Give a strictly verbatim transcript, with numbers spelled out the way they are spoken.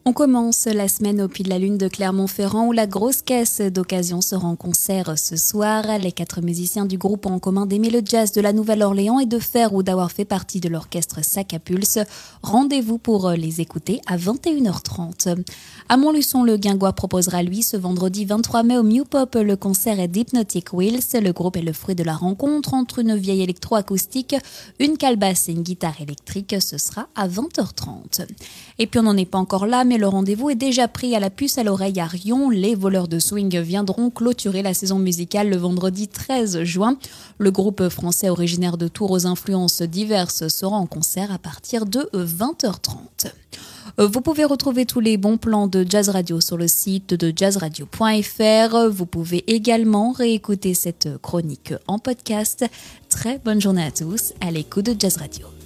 On commence la semaine au Puy de la Lune de Clermont-Ferrand où la grosse caisse d'occasion sera en concert ce soir. Les quatre musiciens du groupe ont en commun d'aimer le jazz de la Nouvelle-Orléans et de faire ou d'avoir fait partie de l'orchestre Sac à Pulse. Rendez-vous pour les écouter à vingt et une heures trente. À Montluçon, le Guingois proposera lui ce vendredi vingt-trois mai au Mew Pop le concert d'Hypnotic Wheels. Le groupe est le fruit de la rencontre entre une vieille électro-acoustique, une calebasse et une guitare électrique. Ce sera à vingt heures trente. Et puis on n'en est pas encore là, mais le rendez-vous est déjà pris à la puce à l'oreille à Rion. Les voleurs de swing viendront clôturer la saison musicale le vendredi treize juin. Le groupe français originaire de Tours aux influences diverses sera en concert à partir de vingt heures trente. Vous pouvez retrouver tous les bons plans de Jazz Radio sur le site de jazz radio point f r. Vous pouvez également réécouter cette chronique en podcast. Très bonne journée à tous à l'écoute de Jazz Radio.